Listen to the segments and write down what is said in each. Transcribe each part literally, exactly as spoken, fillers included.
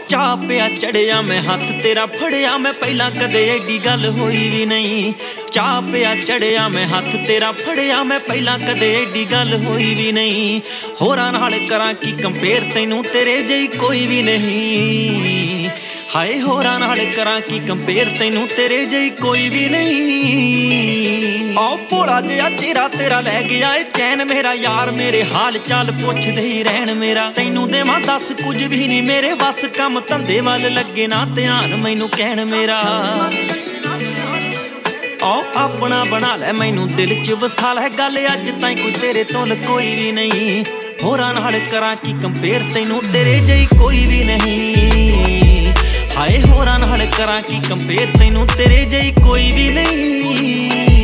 ਚਾਹ ਪਿਆ ਚੜਿਆ ਮੈਂ ਹੱਥ ਤੇਰਾ ਫੜਿਆ ਮੈਂ ਪਹਿਲਾਂ ਕਦੇ ਐਡੀ ਗੱਲ ਹੋਈ ਵੀ ਨਹੀਂ। ਚਾਹ ਪਿਆ ਚੜਿਆ ਮੈਂ ਹੱਥ ਤੇਰਾ ਫੜਿਆ ਮੈਂ ਪਹਿਲਾਂ ਕਦੇ ਐਡੀ ਗੱਲ ਹੋਈ ਵੀ ਨਹੀਂ। ਹੋਰਾਂ ਨਾਲ ਕਰਾਂ ਕੀ ਕੰਪੇਅਰ ਤੈਨੂੰ ਤੇਰੇ ਜਿਹੀ ਕੋਈ ਵੀ ਨਹੀਂ। ਹਾਏ ਹੋਰਾਂ ਨਾਲ ਕਰਾਂ ਕੀ ਕੰਪੇਅਰ ਤੈਨੂੰ ਤੇਰੇ ਜਿਹੀ ਕੋਈ ਵੀ ਨਹੀਂ। ਆਓ ਭੋਲਾ ਜਿਹਾ ਚਿਹਰਾ ਤੇਰਾ ਲੈ ਗਿਆ ਏ ਚੈਨ ਮੇਰਾ ਯਾਰ ਮੇਰੇ ਹਾਲ ਚਾਲ ਪੁੱਛਦੇ ਹੀ ਰਹਿਣ ਮੇਰਾ। ਤੈਨੂੰ ਦੇਵਾਂ ਦੱਸ ਕੁਝ ਵੀ ਨਹੀਂ ਮੇਰੇ ਬਸ ਕੰਮ ਧੰਦੇ ਵੱਲ ਲੱਗੇ ਨਾ ਧਿਆਨ ਮੈਨੂੰ ਕਹਿਣ ਮੇਰਾ। ਆਓ ਆਪਣਾ ਬਣਾ ਲੈ ਮੈਨੂੰ ਦਿਲ ਚ ਵਸਾ ਲੈ ਗੱਲ ਅੱਜ ਤਾਈਂ ਕੋਈ ਤੇਰੇ ਤੋਂ ਲਕੋਈ ਵੀ ਨਹੀਂ। ਹੋਰਾਂ ਨਾਲ ਕਰਾਂ ਕੀ ਕੰਪੇਅਰ ਤੈਨੂੰ ਤੇਰੇ ਜਿਹੀ ਕੋਈ ਵੀ ਨਹੀਂ। ਹਾਏ ਹੋਰਾਂ ਨਾਲ ਕਰਾਂ ਕੀ ਕੰਪੇਅਰ ਤੈਨੂੰ ਤੇਰੇ ਜਿਹੀ ਕੋਈ ਵੀ ਨਹੀਂ।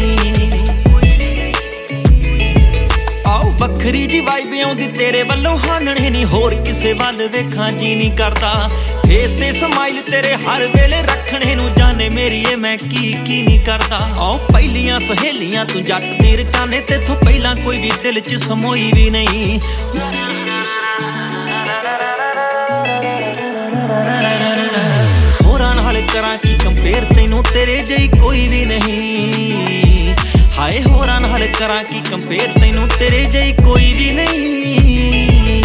ਆਓ ਵੱਖਰੀ ਜੀ ਵਾਈਬ ਆਉਂਦੀ ਤੇਰੇ ਵੱਲੋਂ ਹਾਨਣੇ ਨਹੀਂ ਹੋਰ ਕਿਸੇ ਵੱਲ ਵੇਖਾਂ ਜੀ ਨਹੀਂ ਕਰਦਾ। ਫੇਸ ਤੇ ਸਮਾਈਲ ਤੇਰੇ ਹਰ ਵੇਲੇ ਰੱਖਣੇ ਨੂੰ ਜਾਣੇ ਮੇਰੀਏ ਮੈਂ ਕੀ ਕੀ ਨਹੀਂ ਕਰਦਾ। ਆਓ ਪਹਿਲੀਆਂ ਸਹੇਲੀਆਂ ਤੂੰ ਜੱਟ ਦੀ ਰਕਾਨੇ ਤੇਥੋਂ ਪਹਿਲਾਂ ਕੋਈ ਵੀ ਦਿਲ ਚ ਸਮੋਈ ਵੀ ਨਹੀਂ। ਹੋਰਾਂ ਨਾਲ ਕਰਾਂ ਕੀ ਕੰਪੇਅਰ ਤੈਨੂੰ ਤੇਰੇ ਜਿਹੀ ਕੋਈ ਵੀ ਨਹੀਂ। ਹਾਏ ਹੋਰਾਂ ਨਾਲ ਕਰਾਂ ਕੀ ਕੰਪੇਅਰ ਤੈਨੂੰ ਤੇਰੇ ਜਿਹੀ ਕੋਈ ਵੀ ਨਹੀਂ।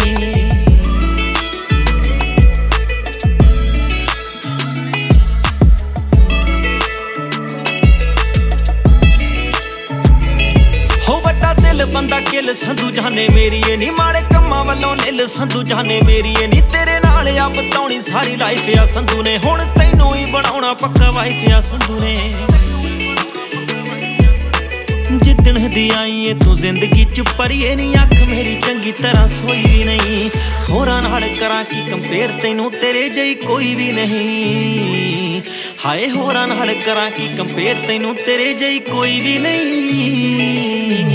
ਹੋ ਵੱਡਾ ਦਿਲ ਬੰਦਾ ਕਿਲ ਸੰਧੂ ਜਾਣੇ ਮੇਰੀਏ ਨੀ ਮਾੜੇ ਕੰਮਾਂ ਵੱਲੋਂ ਨਿਲ ਸੰਧੂ ਜਾਣੇ ਮੇਰੀਏ ਨੀ। ਤੇਰੇ ਨਾਲ ਆ ਬਤਾਉਣੀ ਸਾਰੀ ਲਾਈਫ ਆ ਸੰਧੂ ਨੇ ਹੁਣ ਤੈਨੂੰ ਹੀ ਬਣਾਉਣਾ ਪੱਕਾ ਵਾਈਫ ਆ ਸੰਧੂ ਨੇ। ਜਿੱਦਣ ਦੀ ਆਈ ਏ ਤੂੰ ਜ਼ਿੰਦਗੀ ਚ ਪਰੀਏ ਨੀ ਅੱਖ ਮੇਰੀ ਚੰਗੀ ਤਰ੍ਹਾਂ ਸੋਈ ਵੀ ਨਹੀਂ। ਹੋਰਾਂ ਨਾਲ ਕਰਾਂ ਕੀ ਕੰਪੇਅਰ ਤੈਨੂੰ ਤੇਰੇ ਜਿਹੀ ਕੋਈ ਵੀ ਨਹੀਂ। ਹਾਏ ਹੋਰਾਂ ਨਾਲ ਕਰਾਂ ਕੀ ਕੰਪੇਅਰ ਤੈਨੂੰ ਤੇਰੇ ਜਿਹੀ ਕੋਈ ਵੀ ਨਹੀਂ।